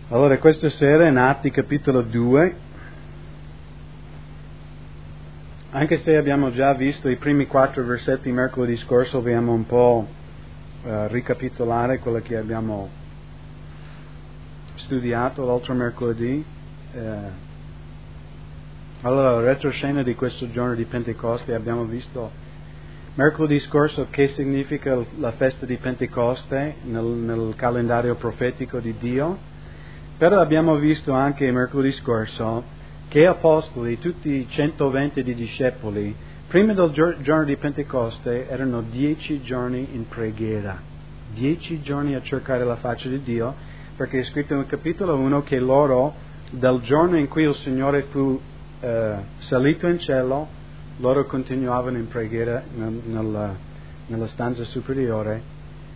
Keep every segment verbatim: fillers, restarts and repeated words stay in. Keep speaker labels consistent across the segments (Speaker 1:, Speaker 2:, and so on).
Speaker 1: Allora, questa sera in Atti capitolo due, anche se abbiamo già visto i primi quattro versetti mercoledì scorso, vogliamo un po' uh, ricapitolare quello che abbiamo studiato l'altro mercoledì. Uh, allora, retroscena di questo giorno di Pentecoste, abbiamo visto mercoledì scorso che significa la festa di Pentecoste nel, nel calendario profetico di Dio. Però abbiamo visto anche mercoledì scorso che apostoli, tutti i centoventi di discepoli, prima del giorno di Pentecoste erano dieci giorni in preghiera, dieci giorni a cercare la faccia di Dio, perché è scritto nel capitolo uno che loro, dal giorno in cui il Signore fu eh, salito in cielo, loro continuavano in preghiera nel, nel, nella stanza superiore,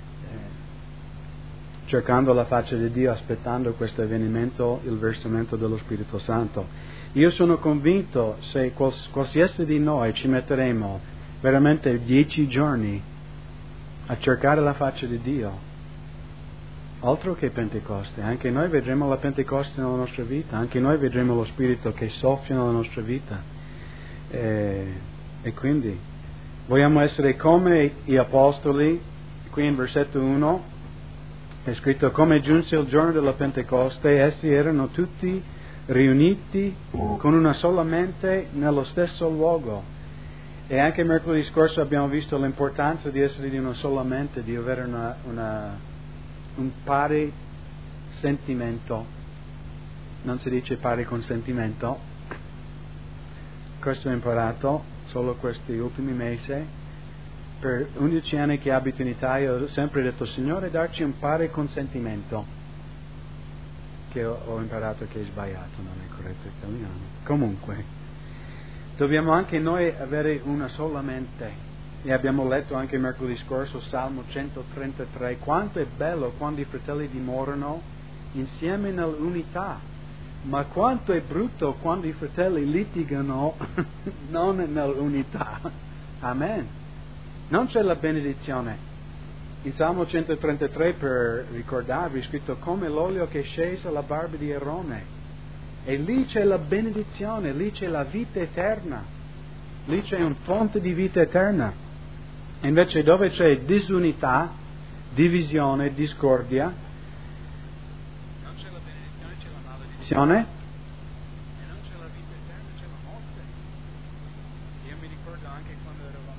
Speaker 1: cercando la faccia di Dio, aspettando questo avvenimento, il versamento dello Spirito Santo. Io sono convinto, se quals, qualsiasi di noi ci metteremo veramente dieci giorni a cercare la faccia di Dio, altro che Pentecoste, anche noi vedremo la Pentecoste nella nostra vita, anche noi vedremo lo Spirito che soffia nella nostra vita. E, e quindi vogliamo essere come gli Apostoli. Qui in versetto uno è scritto: come giunse il giorno della Pentecoste, essi erano tutti riuniti con una sola mente nello stesso luogo. E anche mercoledì scorso abbiamo visto l'importanza di essere di una sola mente, di avere una, una, un pari sentimento. Non si dice pari consentimento. Questo ho imparato solo questi ultimi mesi. Per undici anni che abito in Italia ho sempre detto: Signore, darci un pari consentimento, che ho, ho imparato che è sbagliato, non è corretto italiano. Comunque, dobbiamo anche noi avere una sola mente. E abbiamo letto anche mercoledì scorso Salmo centotrentatré. Quanto è bello quando i fratelli dimorano insieme nell'unità, ma quanto è brutto quando i fratelli litigano non nell'unità. Amen. Non c'è la benedizione. In Salmo centotrentatré, per ricordarvi, è scritto: come l'olio che scese alla barba di Aarone. E lì c'è la benedizione, lì c'è la vita eterna, lì c'è un fonte di vita eterna. Invece dove c'è disunità, divisione, discordia, non c'è la benedizione, c'è la maledizione, e non c'è la vita eterna, c'è la morte. Io mi ricordo anche quando eravamo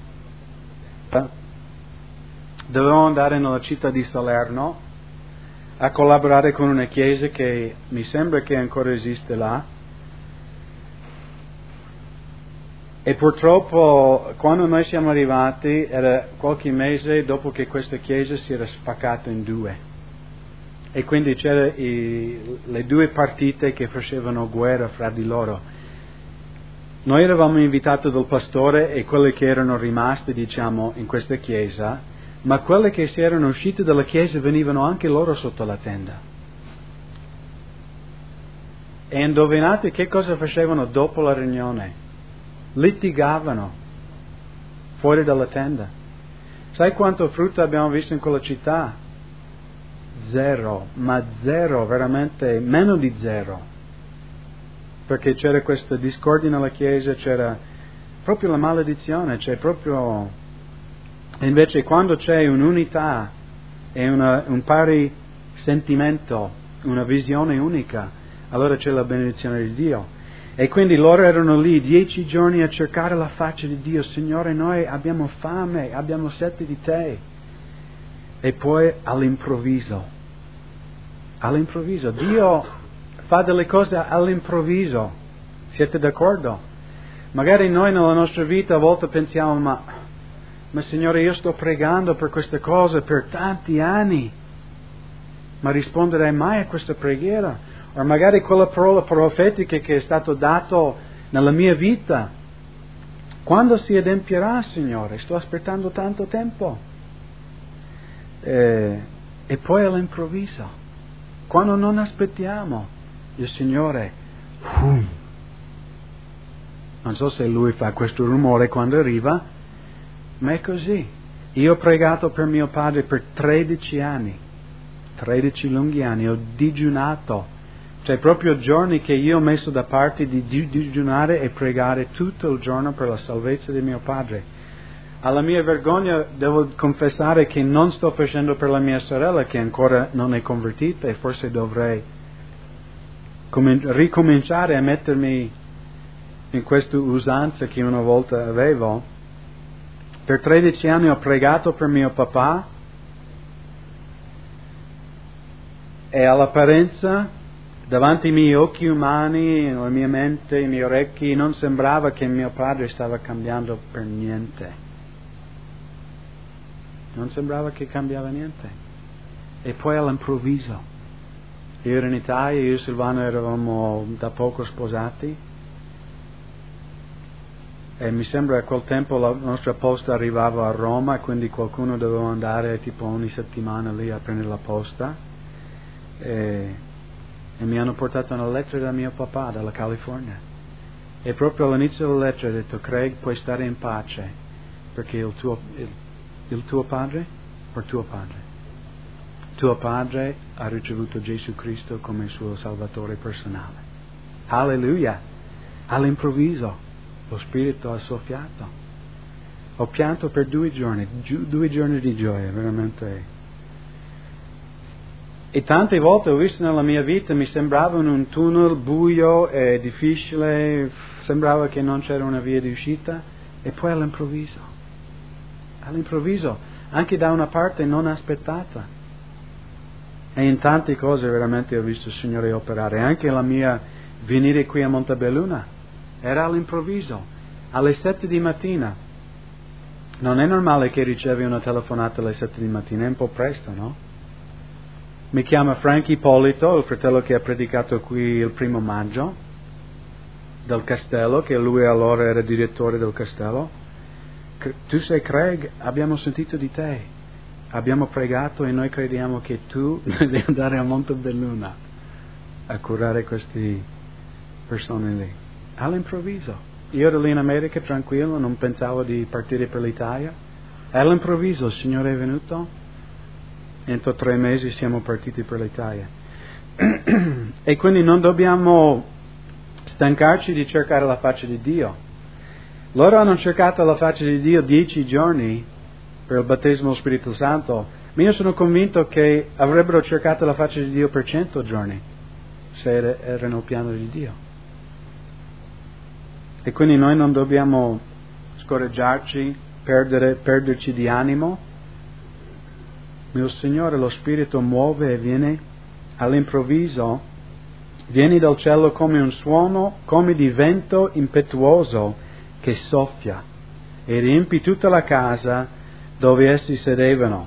Speaker 1: dovevamo andare nella città di Salerno a collaborare con una chiesa che mi sembra che ancora esiste là, e purtroppo quando noi siamo arrivati era qualche mese dopo che questa chiesa si era spaccata in due, e quindi c'erano le due partite che facevano guerra fra di loro. Noi eravamo invitati dal pastore e quelli che erano rimasti, diciamo, in questa chiesa, ma quelli che si erano usciti dalla chiesa venivano anche loro sotto la tenda. E indovinate che cosa facevano dopo la riunione? Litigavano fuori dalla tenda. Sai quanto frutto abbiamo visto in quella città? Zero, ma zero, veramente meno di zero. Perché c'era questa discordia nella chiesa, c'era proprio la maledizione, c'è proprio... Invece quando c'è un'unità e una, un pari sentimento, una visione unica, allora c'è la benedizione di Dio. E quindi loro erano lì dieci giorni a cercare la faccia di Dio. Signore, noi abbiamo fame, abbiamo sete di te. E poi all'improvviso, all'improvviso, Dio fa delle cose all'improvviso. Siete d'accordo? Magari noi nella nostra vita a volte pensiamo: ma, ma Signore, io sto pregando per queste cose per tanti anni, ma risponderei mai a questa preghiera? O magari quella parola profetica che è stato dato nella mia vita, quando si adempierà, Signore? Sto aspettando tanto tempo. E, e poi all'improvviso, quando non aspettiamo, il Signore, uh, non so se Lui fa questo rumore quando arriva, ma è così. Io ho pregato per mio padre per tredici anni, tredici lunghi anni, ho digiunato Cioè proprio giorni che io ho messo da parte di digiunare e pregare tutto il giorno per la salvezza di mio padre. Alla mia vergogna devo confessare che non sto facendo per la mia sorella che ancora non è convertita e forse dovrei ricominciare a mettermi in questa usanza che una volta avevo. Per tredici anni ho pregato per mio papà e all'apparenza, davanti ai miei occhi umani, nella mia mente, i miei orecchi, non sembrava che mio padre stava cambiando per niente. Non sembrava che cambiava niente. E poi all'improvviso, io ero in Italia, io e Silvano eravamo da poco sposati e mi sembra che a quel tempo la nostra posta arrivava a Roma, quindi qualcuno doveva andare tipo ogni settimana lì a prendere la posta e, e mi hanno portato una lettera da mio papà dalla California e proprio all'inizio della lettera ha detto: Craig, puoi stare in pace perché il tuo, il, il tuo padre o tuo padre tuo padre ha ricevuto Gesù Cristo come suo Salvatore personale. Alleluia! All'improvviso lo Spirito ha soffiato. Ho pianto per due giorni, giu, due giorni di gioia, veramente. E tante volte ho visto nella mia vita, mi sembrava un tunnel buio e difficile, sembrava che non c'era una via di uscita, e poi all'improvviso, all'improvviso, anche da una parte non aspettata. E in tante cose veramente ho visto il Signore operare, anche la mia venire qui a Montebelluna. Era all'improvviso, alle sette di mattina. Non è normale che ricevi una telefonata alle sette di mattina, è un po' presto, no? Mi chiama Frank Ippolito, il fratello che ha predicato qui il primo maggio, del castello, che lui allora era direttore del castello. Tu sei Craig, abbiamo sentito di te, abbiamo pregato e noi crediamo che tu devi andare a Montebelluna a curare queste persone lì. All'improvviso. Io ero lì in America tranquillo, non pensavo di partire per l'Italia. All'improvviso il Signore è venuto. Entro tre mesi siamo partiti per l'Italia. E quindi non dobbiamo stancarci di cercare la faccia di Dio. Loro hanno cercato la faccia di Dio dieci giorni per il battesimo dello Spirito Santo, ma io sono convinto che avrebbero cercato la faccia di Dio per cento giorni, se erano il piano di Dio. E quindi noi non dobbiamo scoraggiarci, perdere, perderci di animo. Il Signore, lo Spirito muove e viene all'improvviso, viene dal cielo come un suono, come di vento impetuoso che soffia e riempì tutta la casa dove essi sedevano.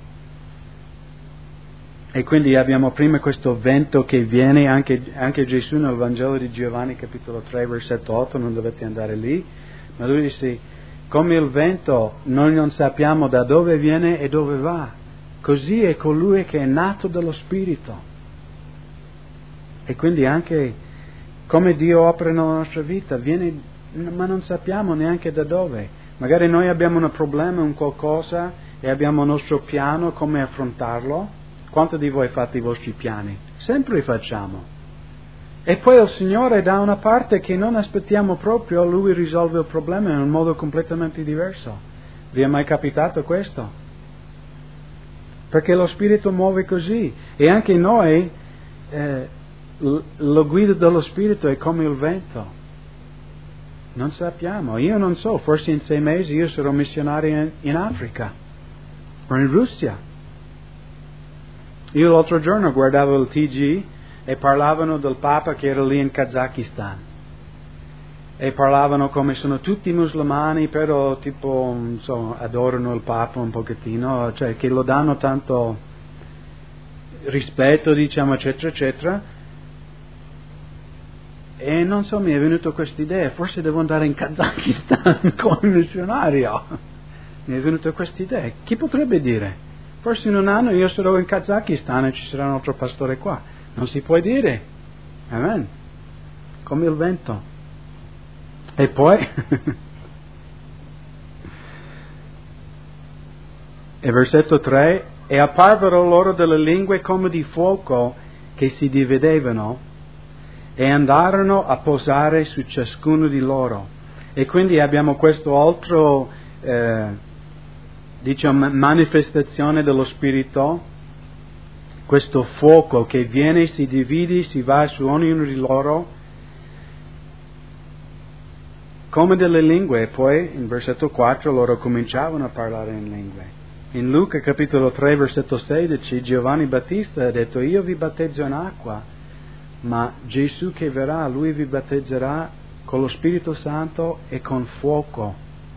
Speaker 1: E quindi abbiamo prima questo vento che viene, anche, anche Gesù nel Vangelo di Giovanni capitolo tre versetto otto, non dovete andare lì, ma lui dice: come il vento noi non sappiamo da dove viene e dove va, così è colui che è nato dallo Spirito. E quindi anche come Dio opera nella nostra vita, viene, ma non sappiamo neanche da dove. Magari noi abbiamo un problema, un qualcosa, e abbiamo il nostro piano come affrontarlo. Quanto di voi fate i vostri piani? Sempre li facciamo. E poi il Signore da una parte che non aspettiamo proprio, Lui risolve il problema in un modo completamente diverso. Vi è mai capitato questo? Perché lo Spirito muove così. E anche noi, eh, la guida dello Spirito è come il vento. Non sappiamo. Io non so, forse in sei mesi io sarò missionario in, in Africa o in Russia. Io l'altro giorno guardavo il T G e parlavano del Papa che era lì in Kazakistan. E parlavano come sono tutti musulmani, però tipo, insomma, adorano il Papa un pochettino, cioè che lo danno tanto rispetto, diciamo, eccetera, eccetera. E non so, mi è venuto questa idea, forse devo andare in Kazakistan come missionario. Mi è venuta questa idea. Chi potrebbe dire? Forse in un anno io sarò in Kazakistan e ci sarà un altro pastore qua. Non si può dire. Amen. Come il vento. E poi e versetto tre: e apparvero loro delle lingue come di fuoco che si dividevano e andarono a posare su ciascuno di loro. E quindi abbiamo questo altro, eh, diciamo, manifestazione dello Spirito, questo fuoco che viene, si divide, si va su ognuno di loro, come delle lingue, e poi in versetto quattro loro cominciavano a parlare in lingue. In Luca capitolo tre versetto sedici Giovanni Battista ha detto: io vi battezzo in acqua, ma Gesù che verrà, lui vi battezzerà con lo Spirito Santo e con fuoco.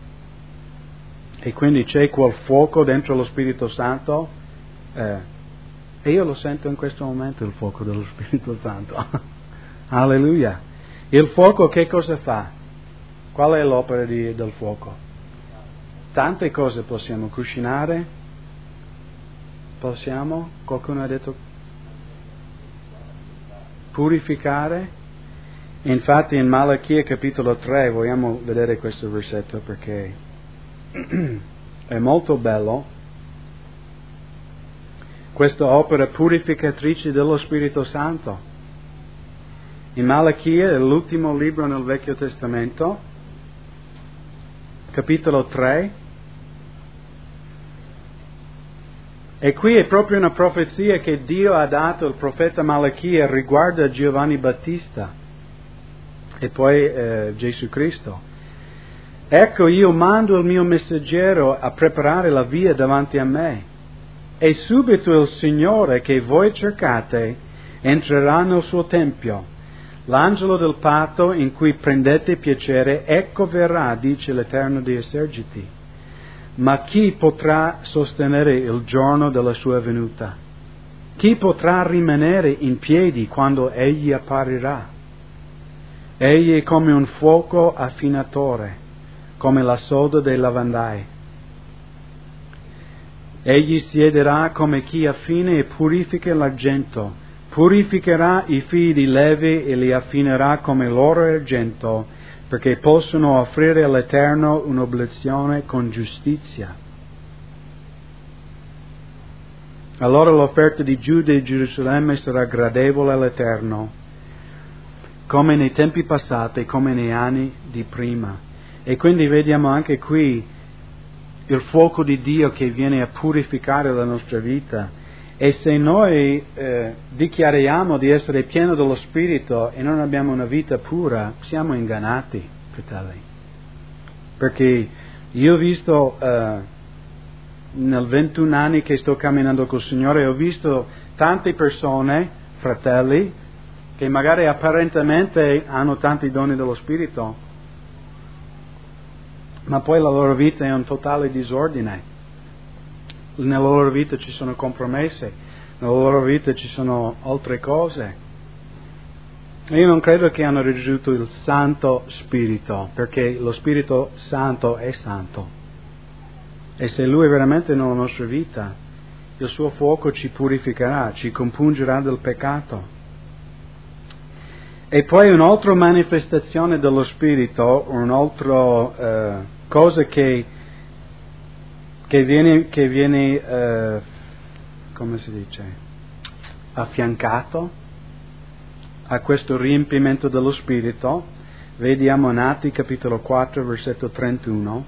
Speaker 1: E quindi c'è quel fuoco dentro lo Spirito Santo, eh, e io lo sento in questo momento il fuoco dello Spirito Santo. Alleluia. Il fuoco che cosa fa? Qual è l'opera di, del fuoco? Tante cose possiamo cucinare, possiamo, qualcuno ha detto purificare. Infatti in Malachia capitolo tre vogliamo vedere questo versetto perché è molto bello. Questa opera purificatrice dello Spirito Santo. In Malachia, l'ultimo libro nel Vecchio Testamento, capitolo tre, e qui è proprio una profezia che Dio ha dato al profeta Malachia riguardo a Giovanni Battista e poi eh, Gesù Cristo. Ecco, io mando il mio messaggero a preparare la via davanti a me, e subito il Signore che voi cercate entrerà nel suo tempio. L'angelo del patto in cui prendete piacere, ecco verrà, dice l'Eterno dei eserciti. Ma chi potrà sostenere il giorno della sua venuta? Chi potrà rimanere in piedi quando egli apparirà? Egli è come un fuoco affinatore, come la soda dei lavandai. Egli siederà come chi affina e purifica l'argento. Purificherà i figli di Levi e li affinerà come l'oro e l'argento, perché possono offrire all'Eterno un'oblazione con giustizia. Allora l'offerta di Giuda e Gerusalemme sarà gradevole all'Eterno, come nei tempi passati, come nei anni di prima. E quindi vediamo anche qui il fuoco di Dio che viene a purificare la nostra vita. E se noi eh, dichiariamo di essere pieni dello Spirito e non abbiamo una vita pura, siamo ingannati, fratelli. Perché io ho visto, eh, nel ventuno anni che sto camminando col Signore, ho visto tante persone, fratelli, che magari apparentemente hanno tanti doni dello Spirito, ma poi la loro vita è un totale disordine. Nella loro vita ci sono compromesse, nella loro vita ci sono altre cose. Io non credo che hanno ricevuto il Santo Spirito, perché lo Spirito Santo è santo. E se Lui è veramente nella nostra vita, il suo fuoco ci purificherà, ci compungerà del peccato. E poi un'altra manifestazione dello Spirito, un'altra eh, cosa che che viene, che viene eh, come si dice, affiancato a questo riempimento dello Spirito, vediamo in Atti capitolo quattro versetto trentuno.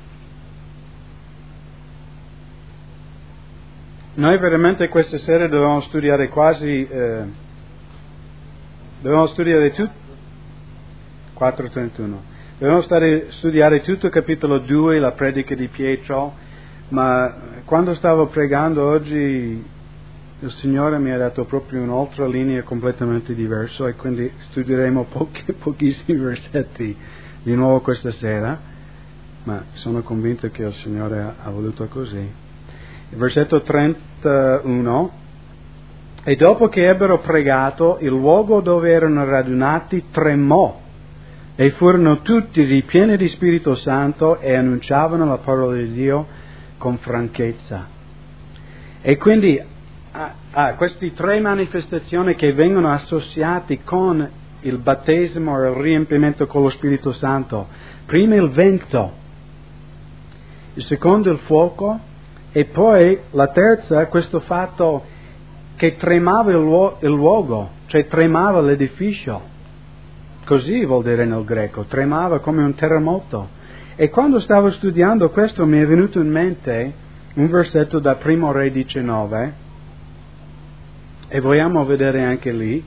Speaker 1: Noi veramente questa sera dovevamo studiare quasi, eh, dovevamo studiare tutto, quattro trentuno, dovevamo stare, studiare tutto il capitolo due, la predica di Pietro. Ma quando stavo pregando oggi il Signore mi ha dato proprio un'altra linea completamente diversa e quindi studieremo pochi, pochissimi versetti di nuovo questa sera, ma sono convinto che il Signore ha, ha voluto così. Il versetto trentuno: e dopo che ebbero pregato, il luogo dove erano radunati tremò e furono tutti ripieni di Spirito Santo e annunciavano la parola di Dio con franchezza. E quindi ah, ah, queste tre manifestazioni che vengono associate con il battesimo e il riempimento con lo Spirito Santo: prima il vento, il secondo il fuoco, e poi la terza questo fatto che tremava il, luo- il luogo, cioè tremava l'edificio. Così vuol dire nel greco, tremava come un terremoto. E quando stavo studiando questo mi è venuto in mente un versetto da Primo Re diciannove, e vogliamo vedere anche lì.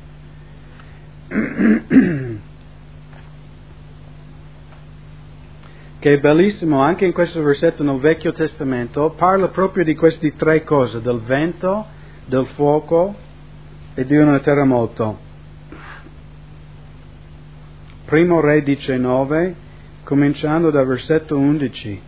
Speaker 1: Che è bellissimo, anche in questo versetto nel Vecchio Testamento parla proprio di queste tre cose, del vento, del fuoco e di un terremoto. Primo Re diciannove, cominciando dal versetto undici.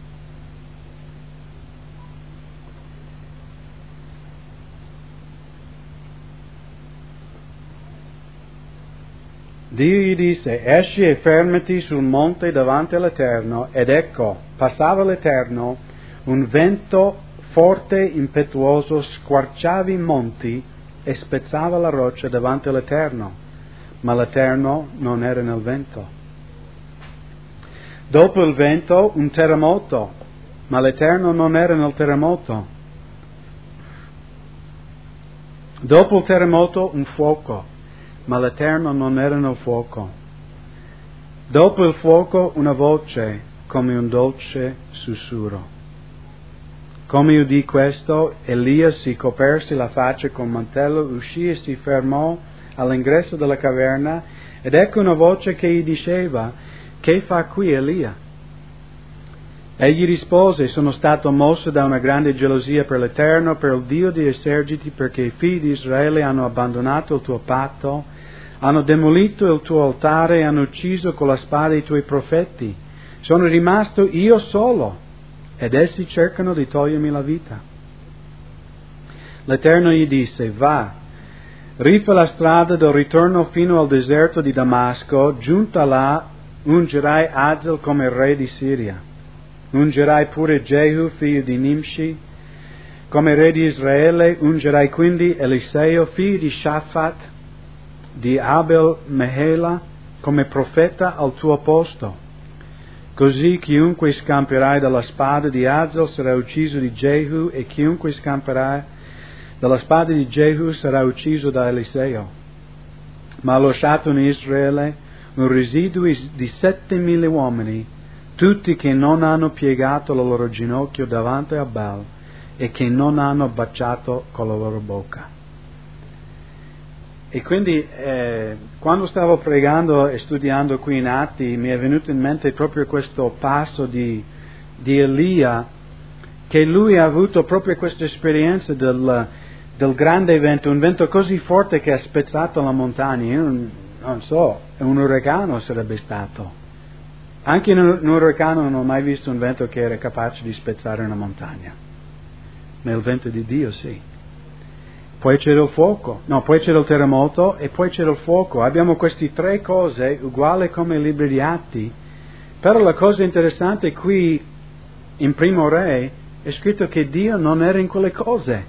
Speaker 1: Dio gli disse, esci e fermati sul monte davanti all'Eterno, ed ecco, passava l'Eterno, un vento forte, impetuoso, squarciava i monti e spezzava la roccia davanti all'Eterno, ma l'Eterno non era nel vento. Dopo il vento un terremoto, ma l'Eterno non era nel terremoto. Dopo il terremoto un fuoco, ma l'Eterno non era nel fuoco. Dopo il fuoco una voce, come un dolce sussurro. Come udì questo, Elia si coperse la faccia con mantello, uscì e si fermò all'ingresso della caverna, ed ecco una voce che gli diceva, che fa qui Elia? Egli rispose, sono stato mosso da una grande gelosia per l'Eterno, per il Dio di eserciti, perché i figli di Israele hanno abbandonato il tuo patto, hanno demolito il tuo altare e hanno ucciso con la spada i tuoi profeti. Sono rimasto io solo, ed essi cercano di togliermi la vita. L'Eterno gli disse, va, rifà la strada del ritorno fino al deserto di Damasco, giunta là, ungerai Azel come re di Siria. Ungerai pure Jehu, figlio di Nimshi, come re di Israele, ungerai quindi Eliseo, figlio di Shaphat, di Abel Mehela, come profeta al tuo posto. Così chiunque scamperai dalla spada di Azel sarà ucciso di Jehu, e chiunque scamperai dalla spada di Jehu sarà ucciso da Eliseo. Ma ho lasciato in Israele un residuo di settemila uomini, tutti che non hanno piegato il loro ginocchio davanti a Baal e che non hanno baciato con la loro bocca. E quindi eh, quando stavo pregando e studiando qui in Atti mi è venuto in mente proprio questo passo di, di Elia, che lui ha avuto proprio questa esperienza del, del grande vento, un vento così forte che ha spezzato la montagna. Io non, non so, un uragano sarebbe stato. Anche in un uragano non ho mai visto un vento che era capace di spezzare una montagna, ma il vento di Dio sì. Poi c'era il fuoco, no, poi c'era il terremoto e poi c'era il fuoco. Abbiamo queste tre cose uguali come i libri di Atti, però la cosa interessante qui in Primo Re è scritto che Dio non era in quelle cose.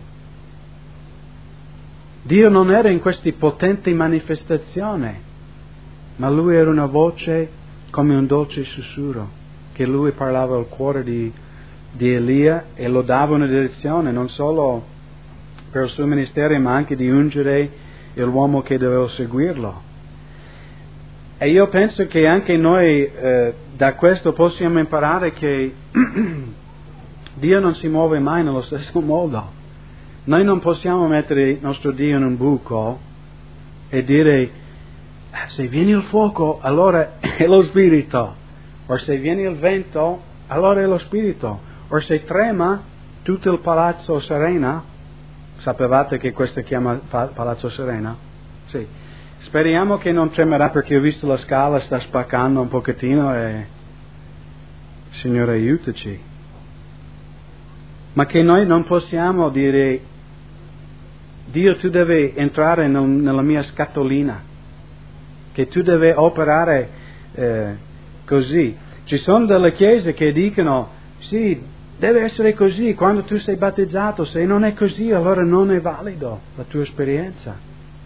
Speaker 1: Dio non era in queste potenti manifestazioni, ma Lui era una voce come un dolce sussurro, che Lui parlava al cuore di, di Elia e lo dava una direzione, non solo per il suo ministero, ma anche di ungere l'uomo che doveva seguirlo. E io penso che anche noi eh, da questo possiamo imparare che Dio non si muove mai nello stesso modo. Noi non possiamo mettere il nostro Dio in un buco e dire, se viene il fuoco allora è lo spirito, o se viene il vento allora è lo spirito, o se trema tutto il palazzo Serena. Sapevate che questo si chiama Palazzo Serena? Sì. Speriamo che non tremerà, perché ho visto la scala sta spaccando un pochettino e Signore aiutaci. Ma che noi non possiamo dire, Dio tu devi entrare nel, nella mia scatolina, che tu devi operare eh, così. Ci sono delle chiese che dicono, sì, deve essere così quando tu sei battezzato, se non è così allora non è valido la tua esperienza.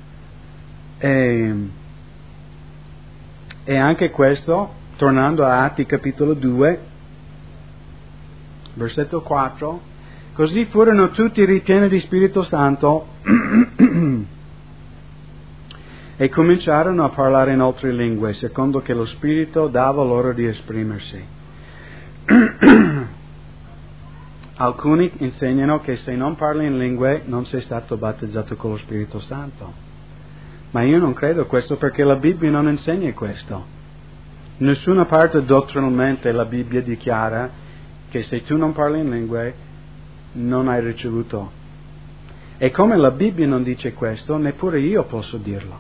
Speaker 1: E, e anche questo, tornando a Atti capitolo due, versetto quattro, così furono tutti ripieni di Spirito Santo E cominciarono a parlare in altre lingue, secondo che lo Spirito dava loro di esprimersi. Alcuni insegnano che se non parli in lingue non sei stato battezzato con lo Spirito Santo. Ma io non credo questo, perché la Bibbia non insegna questo. In nessuna parte dottrinalmente la Bibbia dichiara che se tu non parli in lingue non hai ricevuto. E come la Bibbia non dice questo, neppure io posso dirlo.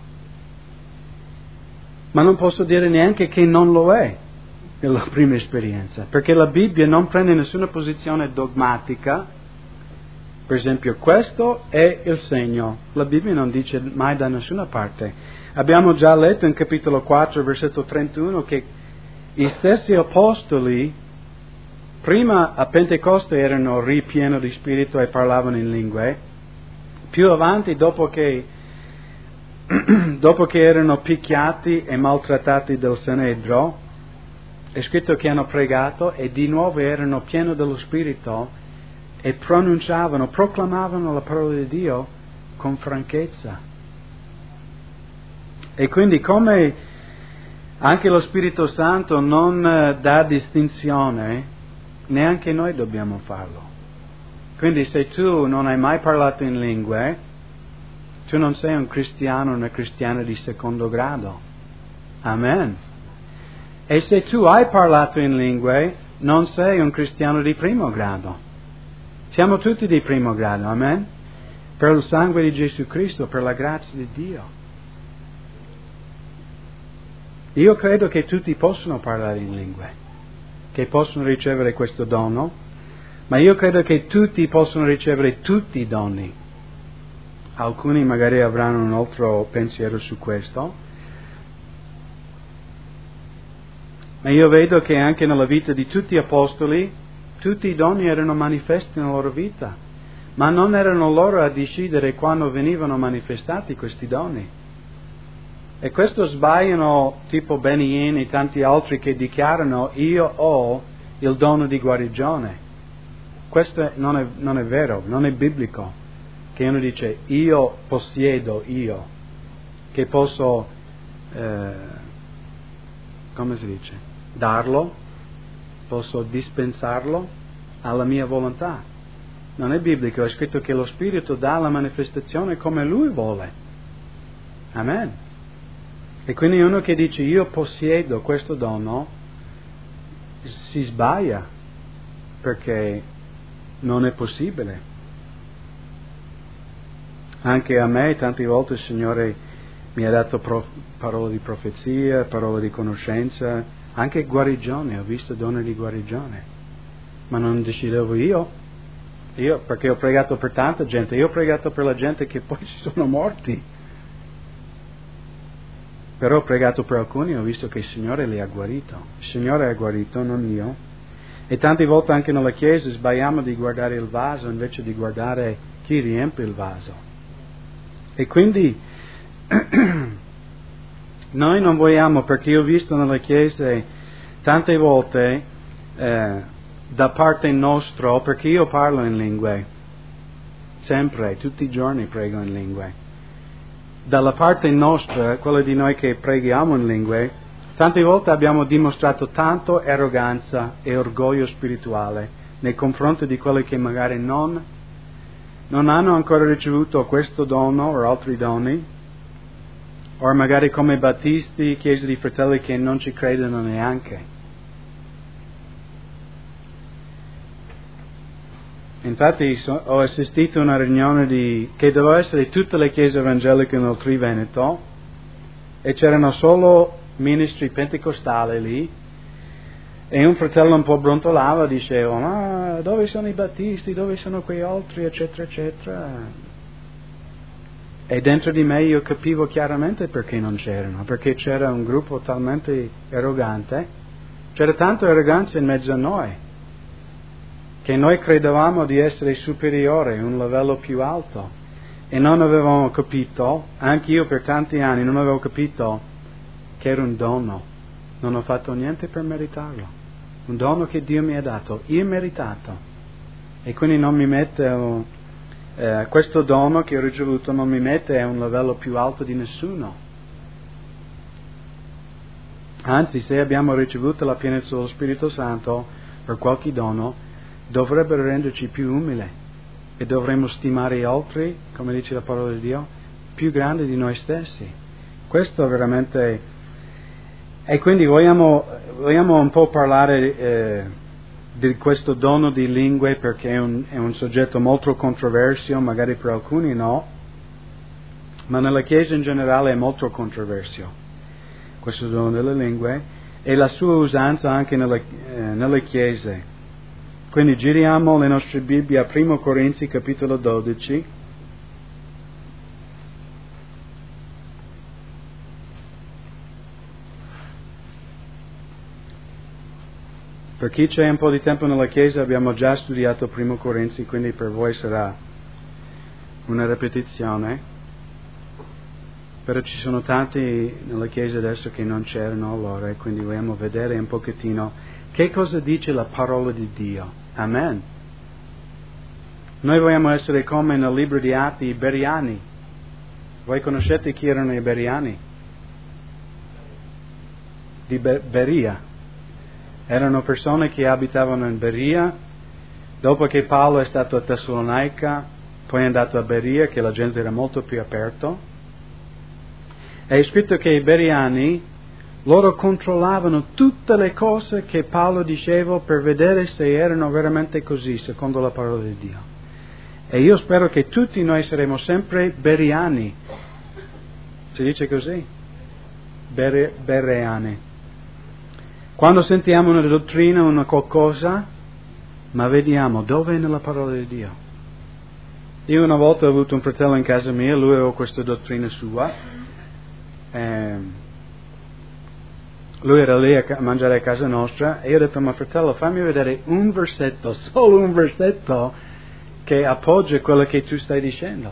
Speaker 1: Ma non posso dire neanche che non lo è nella prima esperienza, perché la Bibbia non prende nessuna posizione dogmatica. Per esempio, questo è il segno. La Bibbia non dice mai da nessuna parte. Abbiamo già letto in capitolo quattro, versetto trentuno, che gli stessi apostoli prima a Pentecoste erano ripieni di spirito e parlavano in lingue. Più avanti, dopo che dopo che erano picchiati e maltrattati dal Sanedro, è scritto che hanno pregato e di nuovo erano pieni dello Spirito e pronunciavano, proclamavano la parola di Dio con franchezza. E quindi, come anche lo Spirito Santo non dà distinzione, neanche noi dobbiamo farlo. Quindi se tu non hai mai parlato in lingue, tu non sei un cristiano o una cristiana di secondo grado. Amen. E se tu hai parlato in lingue, non sei un cristiano di primo grado. Siamo tutti di primo grado, amen? Per il sangue di Gesù Cristo, per la grazia di Dio. Io credo che tutti possono parlare in lingue, che possono ricevere questo dono, ma io credo che tutti possono ricevere tutti i doni. Alcuni magari avranno un altro pensiero su questo, ma io vedo che anche nella vita di tutti gli apostoli, tutti i doni erano manifesti nella loro vita, ma non erano loro a decidere quando venivano manifestati questi doni. E questo sbagliano tipo Benny Hinn e tanti altri che dichiarano: io ho il dono di guarigione. Questo non è, non è vero, non è biblico. Che uno dice: io possiedo io, che posso, eh, come si dice, darlo, posso dispensarlo alla mia volontà. Non è biblico, è scritto che lo Spirito dà la manifestazione come Lui vuole. Amen. E quindi uno che dice: io possiedo questo dono, si sbaglia, perché non è possibile. Anche a me tante volte il Signore mi ha dato pro- parole di profezia, parole di conoscenza, anche guarigione, ho visto dono di guarigione, ma non decidevo io, io perché ho pregato per tanta gente, io ho pregato per la gente che poi si sono morti, però ho pregato per alcuni e ho visto che il Signore li ha guarito, il Signore ha guarito, non io. E tante volte anche nella Chiesa sbagliamo di guardare il vaso invece di guardare chi riempie il vaso. E quindi noi non vogliamo, perché io ho visto nelle chiese tante volte eh, da parte nostra, perché io parlo in lingue, sempre, tutti i giorni prego in lingue. Dalla parte nostra, quella di noi che preghiamo in lingue, tante volte abbiamo dimostrato tanto arroganza e orgoglio spirituale nei confronti di quelli che magari non non hanno ancora ricevuto questo dono o altri doni, o magari come battisti, chiese di fratelli che non ci credono neanche. Infatti so, ho assistito a una riunione di, che doveva essere di tutte le chiese evangeliche nel Triveneto, e c'erano solo ministri pentecostali lì, e un fratello un po' brontolava, diceva: ma dove sono i battisti, dove sono quei altri, eccetera, eccetera. E dentro di me io capivo chiaramente perché non c'erano, perché c'era un gruppo talmente arrogante, c'era tanta arroganza in mezzo a noi, che noi credevamo di essere superiori, un livello più alto, e non avevamo capito, anche io per tanti anni non avevo capito che era un dono, non ho fatto niente per meritarlo. Un dono che Dio mi ha dato, immeritato. E quindi non mi mette, eh, questo dono che ho ricevuto non mi mette a un livello più alto di nessuno. Anzi, se abbiamo ricevuto la pienezza dello Spirito Santo per qualche dono, dovrebbero renderci più umili e dovremmo stimare gli altri, come dice la parola di Dio, più grandi di noi stessi. Questo veramente... E quindi vogliamo, vogliamo un po' parlare eh, di questo dono di lingue, perché è un, è un soggetto molto controverso, magari per alcuni no, ma nella Chiesa in generale è molto controverso questo dono delle lingue e la sua usanza anche nelle, eh, nelle chiese. Quindi giriamo le nostre Bibbie a Primo Corinzi capitolo dodici. Per chi c'è un po' di tempo nella Chiesa abbiamo già studiato Primo Corinzi, quindi per voi sarà una ripetizione. Però ci sono tanti nella Chiesa adesso che non c'erano allora, e quindi vogliamo vedere un pochettino che cosa dice la parola di Dio. Amen. Noi vogliamo essere come nel libro di Atti i Beriani. Voi conoscete chi erano i Beriani? Di Be- Beria. Erano persone che abitavano in Beria. Dopo che Paolo è stato a Tessalonica, poi è andato a Beria, che la gente era molto più aperta. È scritto che i Beriani, loro controllavano tutte le cose che Paolo diceva per vedere se erano veramente così, secondo la parola di Dio. E io spero che tutti noi saremo sempre Beriani. Si dice così? Bere, bereani. Quando sentiamo una dottrina, una qualcosa, ma vediamo dove è nella parola di Dio. Io una volta ho avuto un fratello in casa mia, lui aveva questa dottrina sua. Eh, lui era lì a mangiare a casa nostra e io ho detto: ma fratello, fammi vedere un versetto, solo un versetto che appoggia quello che tu stai dicendo.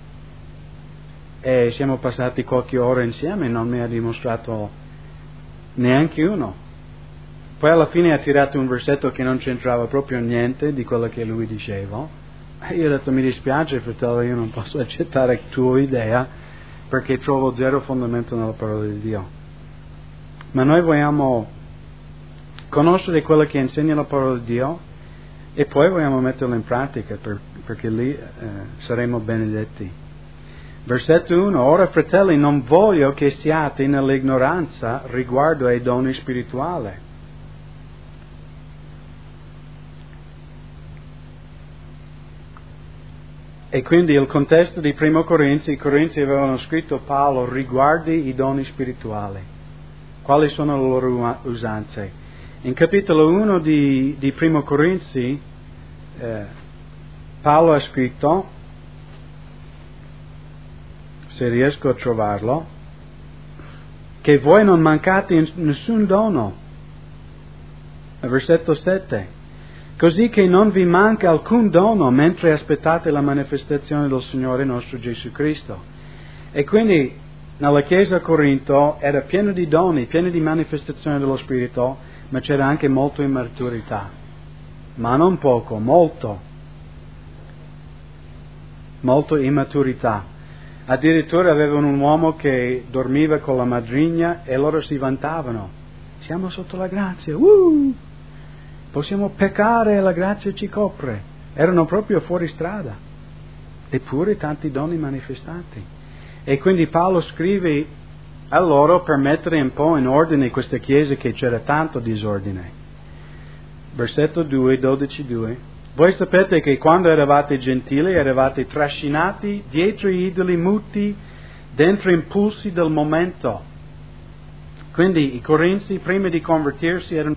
Speaker 1: E siamo passati qualche ora insieme e non mi ha dimostrato neanche uno. Poi alla fine ha tirato un versetto che non c'entrava proprio niente di quello che lui diceva. E io ho detto: mi dispiace fratello, io non posso accettare la tua idea, perché trovo zero fondamento nella parola di Dio. Ma noi vogliamo conoscere quello che insegna la parola di Dio e poi vogliamo metterlo in pratica, per, perché lì eh, saremo benedetti. Versetto uno: ora fratelli, non voglio che siate nell'ignoranza riguardo ai doni spirituali. E quindi il contesto di Primo Corinzi, i Corinzi avevano scritto Paolo riguardi i doni spirituali. Quali sono le loro usanze? In capitolo uno di, di Primo Corinzi, eh, Paolo ha scritto, se riesco a trovarlo, che voi non mancate in nessun dono. Versetto sette. Così che non vi manca alcun dono mentre aspettate la manifestazione del Signore nostro Gesù Cristo. E quindi nella Chiesa a Corinto era pieno di doni, pieno di manifestazione dello Spirito, ma c'era anche molto immaturità. Ma non poco, molto. Molto immaturità. Addirittura avevano un uomo che dormiva con la madrigna e loro si vantavano. Siamo sotto la grazia, uh! Possiamo peccare e la grazia ci copre. Erano proprio fuori strada. Eppure tanti doni manifestati. E quindi Paolo scrive a loro per mettere un po' in ordine questa chiesa che c'era tanto disordine. Versetto due, dodici due. Voi sapete che quando eravate gentili eravate trascinati dietro gli idoli muti, dentro impulsi del momento. Quindi i Corinzi prima di convertirsi erano...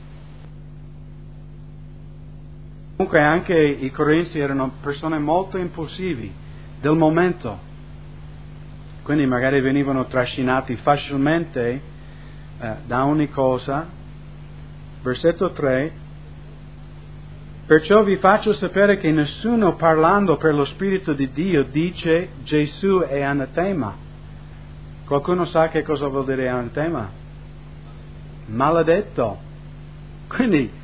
Speaker 1: Comunque anche i Corinzi erano persone molto impulsivi del momento, quindi magari venivano trascinati facilmente eh, da ogni cosa. Versetto tre: perciò vi faccio sapere che nessuno parlando per lo Spirito di Dio dice Gesù è anatema. Qualcuno sa che cosa vuol dire anatema? Maledetto. Quindi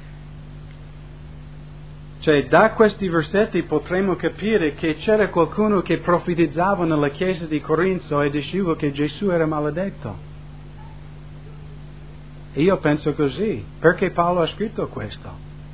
Speaker 1: Cioè, da questi versetti potremo capire che c'era qualcuno che profetizzava nella chiesa di Corinto e diceva che Gesù era maledetto. E io penso così, perché Paolo ha scritto questo.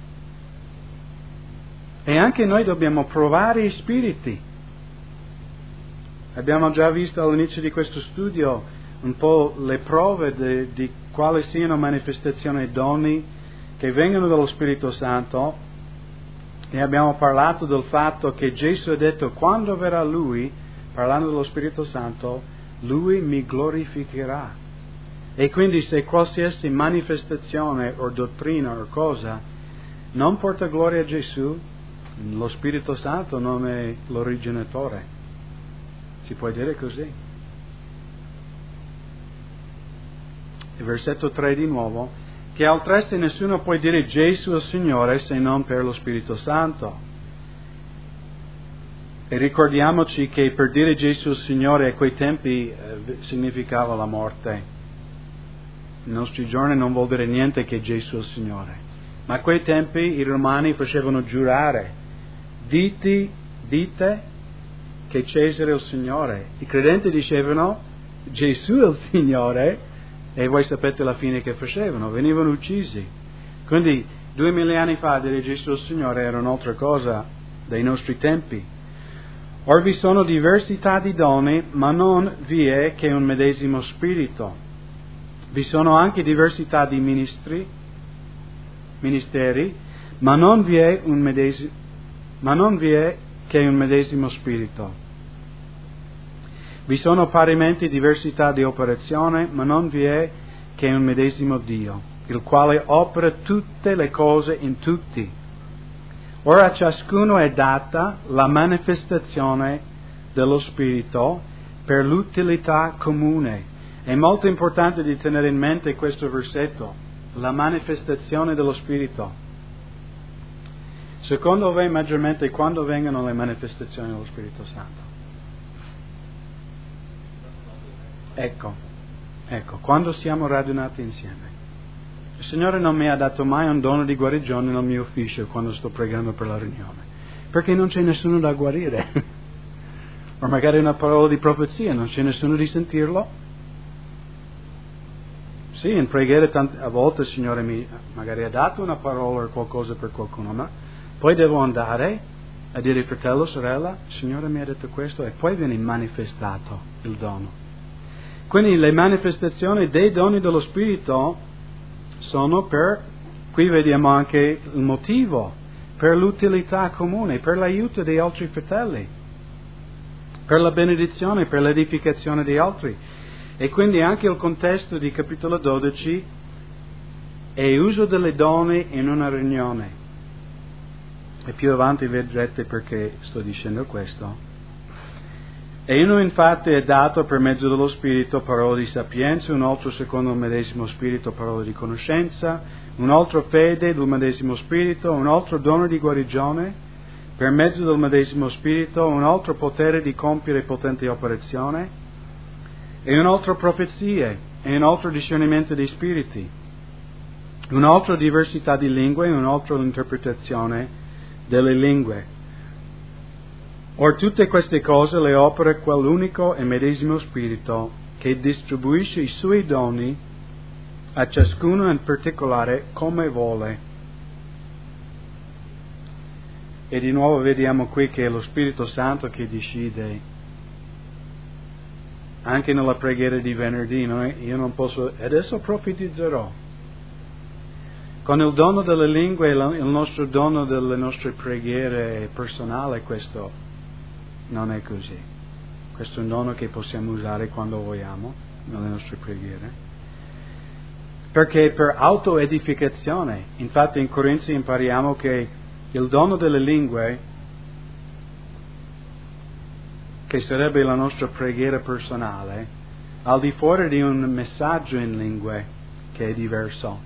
Speaker 1: E anche noi dobbiamo provare i spiriti. Abbiamo già visto all'inizio di questo studio un po' le prove de, di quali siano manifestazioni e doni che vengono dallo Spirito Santo, e abbiamo parlato del fatto che Gesù ha detto: quando verrà Lui, parlando dello Spirito Santo, Lui mi glorificherà. E quindi se qualsiasi manifestazione o dottrina o cosa non porta gloria a Gesù, lo Spirito Santo non è l'originatore. Si può dire così. Il versetto tre di nuovo: che altresì nessuno può dire Gesù è il Signore se non per lo Spirito Santo. E ricordiamoci che per dire Gesù è il Signore a quei tempi eh, significava la morte. Nei nostri giorni non vuol dire niente che Gesù è il Signore. Ma a quei tempi i romani facevano giurare: dite, dite che Cesare è il Signore. I credenti dicevano Gesù è il Signore. E voi sapete la fine che facevano, venivano uccisi. Quindi duemila anni fa dire Gesù il Signore era un'altra cosa dei nostri tempi. Or vi sono diversità di doni, ma non vi è che un medesimo spirito. Vi sono anche diversità di ministri, ministeri, ma non vi è un medesimo, ma non vi è che un medesimo spirito. Vi sono parimenti diversità di operazione, ma non vi è che un medesimo Dio, il quale opera tutte le cose in tutti. Ora a ciascuno è data la manifestazione dello Spirito per l'utilità comune. È molto importante di tenere in mente questo versetto, la manifestazione dello Spirito. Secondo voi maggiormente quando vengono le manifestazioni dello Spirito Santo? Ecco, ecco, quando siamo radunati insieme. Il Signore non mi ha dato mai un dono di guarigione nel mio ufficio quando sto pregando per la riunione, perché non c'è nessuno da guarire. O magari una parola di profezia, non c'è nessuno di sentirlo. Sì, in preghiera tante, a volte il Signore mi magari ha dato una parola o qualcosa per qualcuno, ma poi devo andare a dire fratello, sorella, il Signore mi ha detto questo, e poi viene manifestato il dono. Quindi le manifestazioni dei doni dello Spirito sono per, qui vediamo anche il motivo, per l'utilità comune, per l'aiuto degli altri fratelli, per la benedizione, per l'edificazione di altri. E quindi anche il contesto di capitolo dodici è uso delle doni in una riunione. E più avanti vedrete perché sto dicendo questo. E uno infatti è dato per mezzo dello Spirito parole di sapienza, un altro secondo il medesimo Spirito parole di conoscenza, un altro fede del medesimo Spirito, un altro dono di guarigione per mezzo del medesimo Spirito, un altro potere di compiere potenti operazioni, e un altro profezie, e un altro discernimento dei spiriti, un'altra diversità di lingue, e un'altra interpretazione delle lingue. Or tutte queste cose le opera quell'unico e medesimo Spirito che distribuisce i suoi doni a ciascuno in particolare come vuole. E di nuovo vediamo qui che è lo Spirito Santo che decide. Anche nella preghiera di venerdì, no? Io non posso, adesso profetizzerò. Con il dono delle lingue, il nostro dono delle nostre preghiere personali, questo non è così. Questo è un dono che possiamo usare quando vogliamo nelle nostre preghiere. Perché per autoedificazione, infatti in Corinzi impariamo che il dono delle lingue, che sarebbe la nostra preghiera personale, al di fuori di un messaggio in lingue che è diverso.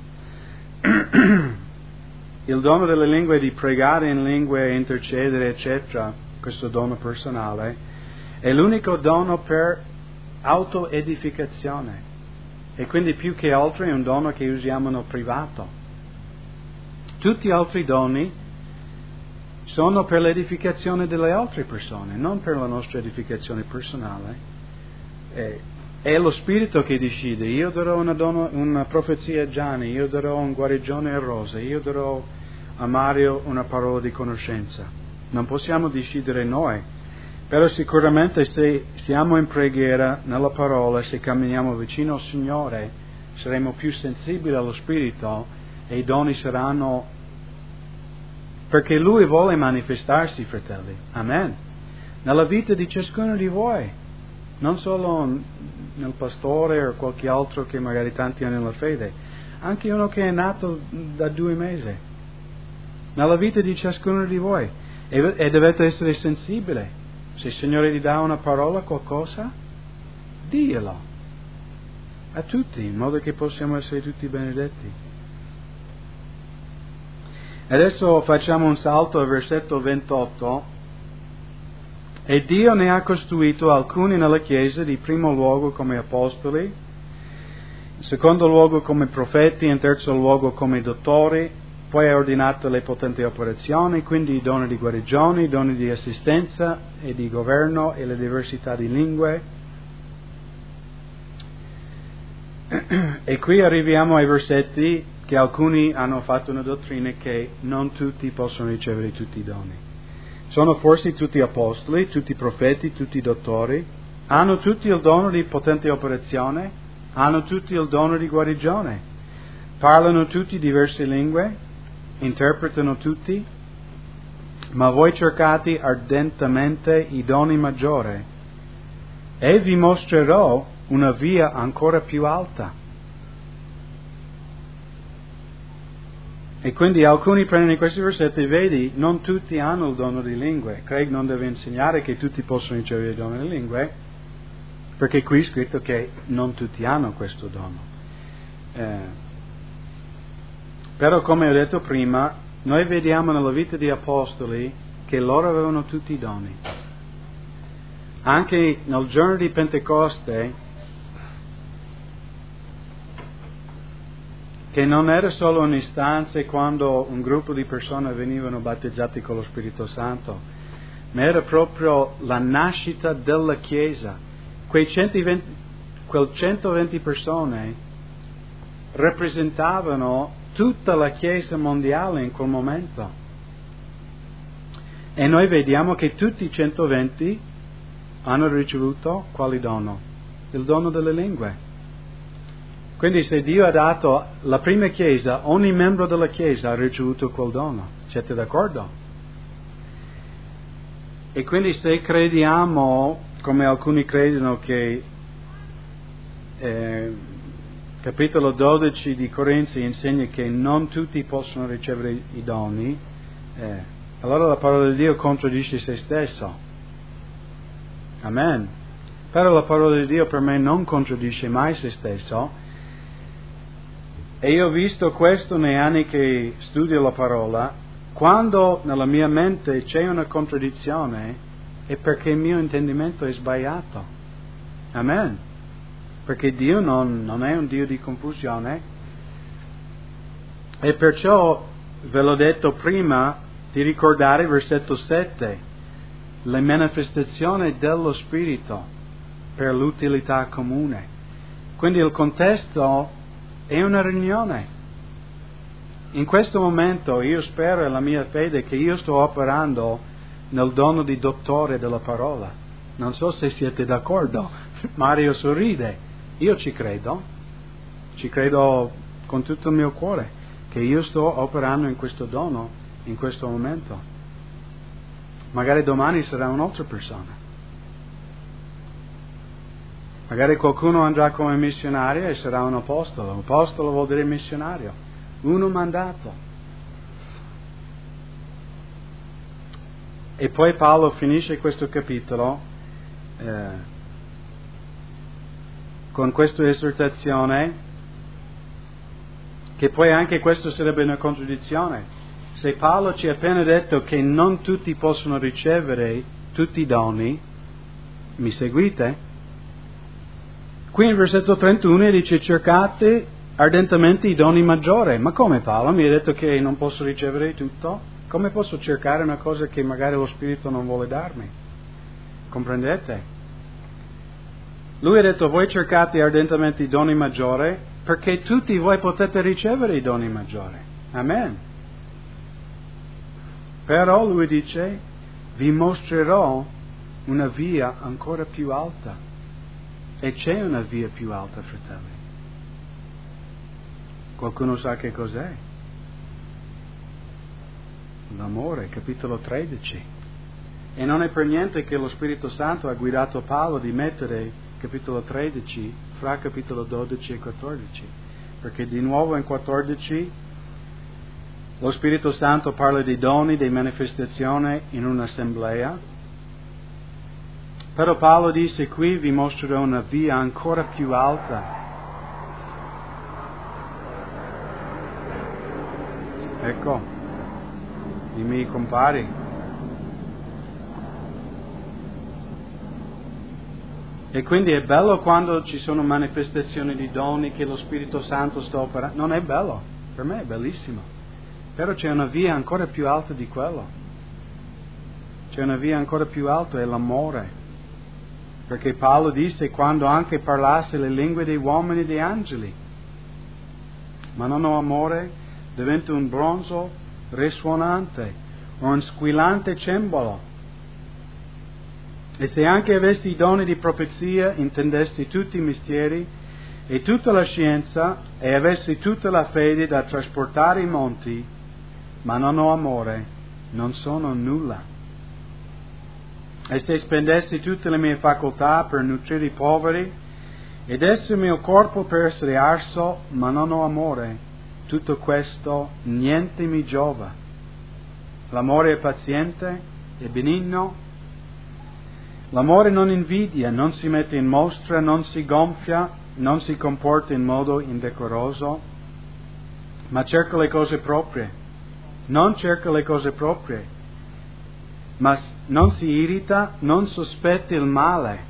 Speaker 1: Il dono delle lingue è di pregare in lingue, intercedere, eccetera. Questo dono personale è l'unico dono per autoedificazione, e quindi più che altro è un dono che usiamo nel privato. Tutti gli altri doni sono per l'edificazione delle altre persone, non per la nostra edificazione personale. E è lo Spirito che decide. Io darò una, dono, una profezia a Gianni, io darò un guarigione a Rosa, io darò a Mario una parola di conoscenza. Non possiamo decidere noi, però sicuramente se siamo in preghiera nella parola, se camminiamo vicino al Signore, saremo più sensibili allo Spirito e i doni saranno, perché Lui vuole manifestarsi, fratelli. Amen. Nella vita di ciascuno di voi, non solo nel pastore o qualche altro che magari tanti hanno nella fede, anche uno che è nato da due mesi. Nella vita di ciascuno di voi, e, e dovete essere sensibili. Se il Signore ti dà una parola, qualcosa, diglielo a tutti, in modo che possiamo essere tutti benedetti. Adesso facciamo un salto al versetto ventotto. E Dio ne ha costruito alcuni nella Chiesa, di primo luogo come apostoli, in secondo luogo come profeti, in terzo luogo come dottori. Poi ha ordinato le potenti operazioni, quindi i doni di guarigione, i doni di assistenza e di governo e le diversità di lingue. E qui arriviamo ai versetti che alcuni hanno fatto una dottrina che non tutti possono ricevere tutti i doni. Sono forse tutti apostoli, tutti profeti, tutti dottori? Hanno tutti il dono di potente operazione? Hanno tutti il dono di guarigione? Parlano tutti diverse lingue? Interpretano tutti? Ma voi cercate ardentemente i doni maggiori, e vi mostrerò una via ancora più alta. E quindi alcuni prendono questi versetti, vedi, non tutti hanno il dono di lingue. Craig non deve insegnare che tutti possono ricevere il dono di lingue, perché qui è scritto che non tutti hanno questo dono. Eh, Però come ho detto prima, noi vediamo nella vita di apostoli che loro avevano tutti i doni. Anche nel giorno di Pentecoste, che non era solo un'istanza quando un gruppo di persone venivano battezzati con lo Spirito Santo, ma era proprio la nascita della Chiesa. Quei centoventi, quel centoventi persone rappresentavano tutta la Chiesa mondiale in quel momento. E noi vediamo che tutti i centoventi hanno ricevuto quale dono? Il dono delle lingue. Quindi se Dio ha dato la prima Chiesa, ogni membro della Chiesa ha ricevuto quel dono. Siete d'accordo? E quindi se crediamo, come alcuni credono, che eh, capitolo dodici di Corinzi insegna che non tutti possono ricevere i doni, eh, allora la parola di Dio contraddice se stesso. Amen. Però la parola di Dio per me non contraddice mai se stesso, e io ho visto questo nei anni che studio la parola. Quando nella mia mente c'è una contraddizione è perché il mio intendimento è sbagliato. Amen. Perché Dio non, non è un Dio di confusione, e perciò ve l'ho detto prima di ricordare il versetto sette, le manifestazioni dello Spirito per l'utilità comune. Quindi il contesto è una riunione. In questo momento io spero, è la mia fede, che io sto operando nel dono di dottore della parola. Non so se siete d'accordo. Mario sorride. Io ci credo, ci credo con tutto il mio cuore, che io sto operando in questo dono, in questo momento. Magari domani sarà un'altra persona. Magari qualcuno andrà come missionario e sarà un apostolo. Un apostolo vuol dire missionario, uno mandato. E poi Paolo finisce questo capitolo eh, con questa esortazione, che poi anche questo sarebbe una contraddizione. Se Paolo ci ha appena detto che non tutti possono ricevere tutti i doni, mi seguite? Qui in versetto trentuno dice: cercate ardentemente i doni maggiori. Ma come, Paolo? Mi ha detto che non posso ricevere tutto? Come posso cercare una cosa che magari lo Spirito non vuole darmi? Comprendete? Lui ha detto, voi cercate ardentemente i doni maggiori, perché tutti voi potete ricevere i doni maggiori. Amen. Però lui dice, vi mostrerò una via ancora più alta. E c'è una via più alta, fratelli. Qualcuno sa che cos'è? L'amore, capitolo tredici. E non è per niente che lo Spirito Santo ha guidato Paolo di mettere capitolo tredici fra capitolo dodici e quattordici. Perché di nuovo in quattordici lo Spirito Santo parla dei doni, di manifestazione in un'assemblea. Però Paolo dice qui vi mostrerò una via ancora più alta. Ecco, i miei compari. E quindi è bello quando ci sono manifestazioni di doni che lo Spirito Santo sta operando. Non è bello, per me è bellissimo. Però c'è una via ancora più alta di quello. C'è una via ancora più alta, è l'amore. Perché Paolo disse quando anche parlasse le lingue dei uomini e degli angeli, ma non ho amore, diventa un bronzo risuonante o un squillante cembalo. E se anche avessi i doni di profezia, intendessi tutti i misteri e tutta la scienza e avessi tutta la fede da trasportare i monti, ma non ho amore, non sono nulla. E se spendessi tutte le mie facoltà per nutrire i poveri ed essi il mio corpo per essere arso, ma non ho amore, tutto questo niente mi giova. L'amore è paziente, è benigno. L'amore non invidia, non si mette in mostra, non si gonfia, non si comporta in modo indecoroso, ma cerca le cose proprie. Non cerca le cose proprie, ma non si irrita, non sospetta il male,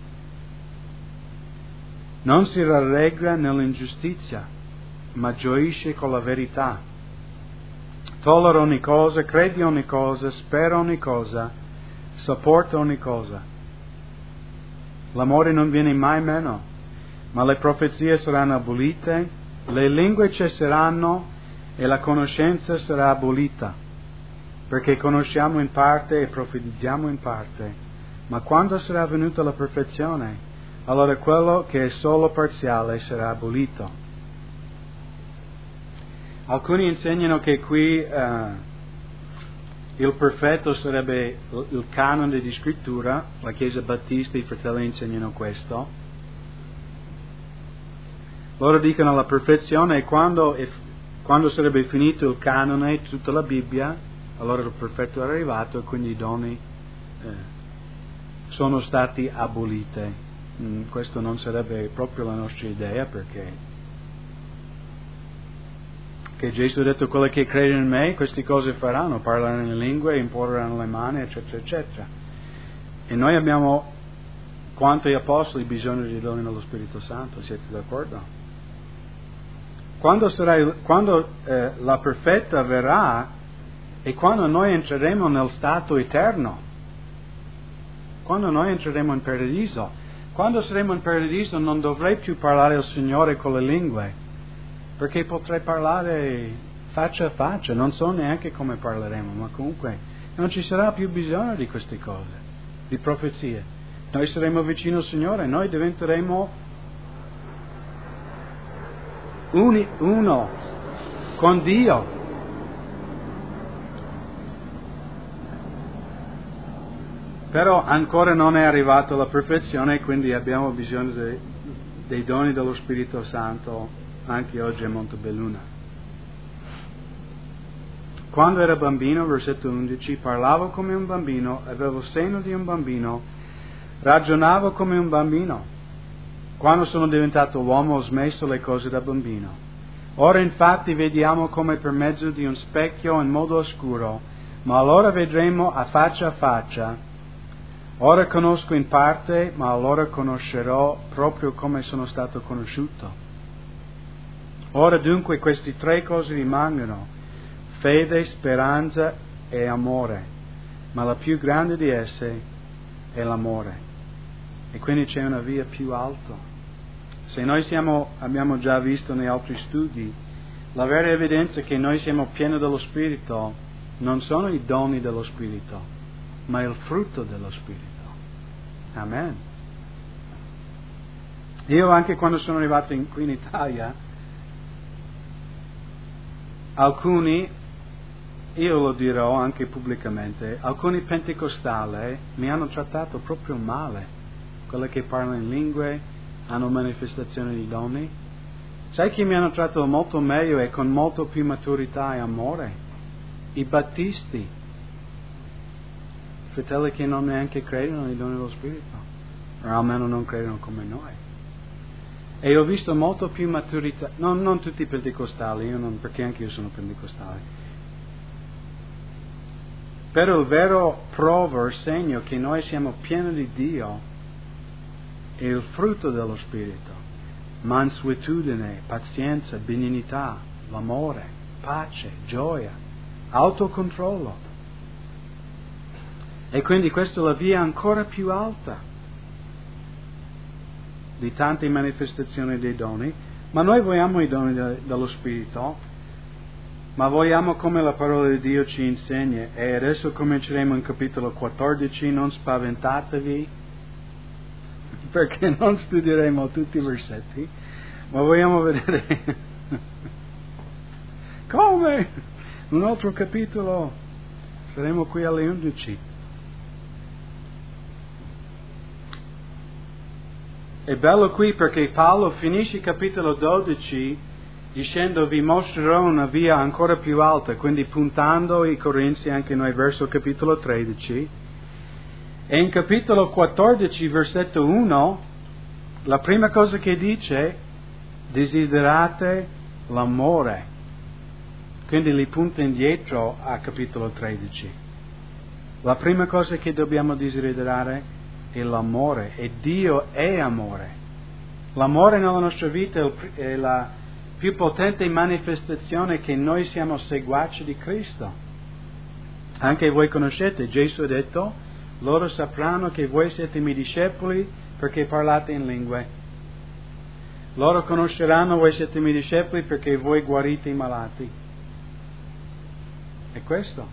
Speaker 1: non si rallegra nell'ingiustizia, ma gioisce con la verità. Tollera ogni cosa, crede ogni cosa, spera ogni cosa, sopporta ogni cosa. L'amore non viene mai meno, ma le profezie saranno abolite, le lingue cesseranno e la conoscenza sarà abolita, perché conosciamo in parte e profetizziamo in parte, ma quando sarà venuta la perfezione, allora quello che è solo parziale sarà abolito. Alcuni insegnano che qui uh, il perfetto sarebbe il canone di scrittura, la Chiesa Battista, i fratelli insegnano questo. Loro dicono la perfezione è quando, è, quando sarebbe finito il canone, tutta la Bibbia, allora il perfetto è arrivato e quindi i doni eh, sono stati aboliti. Mm, questo non sarebbe proprio la nostra idea, perché che Gesù ha detto quelli che credono in me queste cose faranno, parleranno in lingue, imporranno le mani, eccetera, eccetera. E noi abbiamo, quanto gli apostoli, bisogno di doni dello Spirito Santo, siete d'accordo? Quando, sarà il, quando eh, la perfetta verrà, e quando noi entreremo nel stato eterno, quando noi entreremo in paradiso, quando saremo in paradiso non dovrei più parlare al Signore con le lingue, perché potrei parlare faccia a faccia, non so neanche come parleremo, ma comunque non ci sarà più bisogno di queste cose, di profezie. Noi saremo vicino al Signore, noi diventeremo uni, uno con Dio. Però ancora non è arrivata la perfezione, quindi abbiamo bisogno dei, dei doni dello Spirito Santo anche oggi a Montebelluna. Quando era bambino, versetto undici, parlavo come un bambino, avevo il seno di un bambino, ragionavo come un bambino. Quando sono diventato uomo ho smesso le cose da bambino. Ora infatti vediamo come per mezzo di un specchio in modo oscuro, ma allora vedremo a faccia a faccia. Ora conosco in parte, ma allora conoscerò proprio come sono stato conosciuto. Ora dunque queste tre cose rimangono: fede, speranza e amore, ma la più grande di esse è l'amore. E quindi c'è una via più alta. Se noi siamo, abbiamo già visto nei altri studi, la vera evidenza che noi siamo pieni dello Spirito non sono i doni dello Spirito, ma il frutto dello Spirito. Amen. Io anche quando sono arrivato in, qui in Italia, alcuni, io lo dirò anche pubblicamente, alcuni pentecostali mi hanno trattato proprio male. Quelli che parlano in lingue, hanno manifestazioni di doni. Sai chi mi hanno trattato molto meglio e con molto più maturità e amore? I battisti. Fratelli che non neanche credono nei doni dello Spirito, o almeno non credono come noi. E ho visto molto più maturità, non, non tutti i pentecostali, io non, perché anche io sono pentecostale. Però il vero prova, il segno che noi siamo pieni di Dio, è il frutto dello Spirito. Mansuetudine, pazienza, benignità, l'amore, pace, gioia, autocontrollo. E quindi questa è la via ancora più alta di tante manifestazioni dei doni. Ma noi vogliamo i doni de- dello Spirito, ma vogliamo come la parola di Dio ci insegna. E adesso cominceremo in capitolo quattordici, non spaventatevi, perché non studieremo tutti i versetti, ma vogliamo vedere come un altro capitolo. Saremo qui alle undici. È bello qui perché Paolo finisce il capitolo dodici dicendo vi mostrerò una via ancora più alta, quindi puntando i Corinzi anche noi verso il capitolo tredici. E in capitolo quattordici, versetto uno, la prima cosa che dice, desiderate l'amore. Quindi li punta indietro a capitolo tredici. La prima cosa che dobbiamo desiderare è l'amore, e Dio è amore. L'amore nella nostra vita è la più potente manifestazione che noi siamo seguaci di Cristo. Anche voi conoscete, Gesù ha detto, loro sapranno che voi siete miei discepoli perché parlate in lingue. Loro conosceranno voi siete miei discepoli perché voi guarite i malati. È questo.